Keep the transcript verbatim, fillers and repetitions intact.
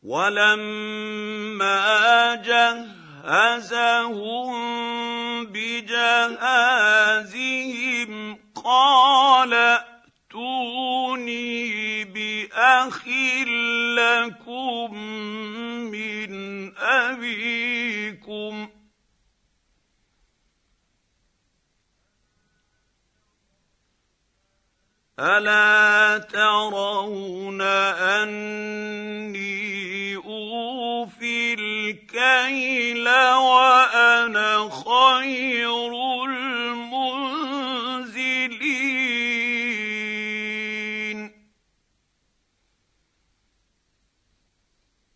وَلَمَّا جَهَّزَهُم بِجَهَازِهِمْ قَالَ ائْتُونِي بِأَخٍ لَّكُم مِّنْ أَبِيكُمْ ۚ أَلَا تَرَوْنَ أَنِّي أُوفِي الْكَيْلَ وَأَنَا خَيْرُ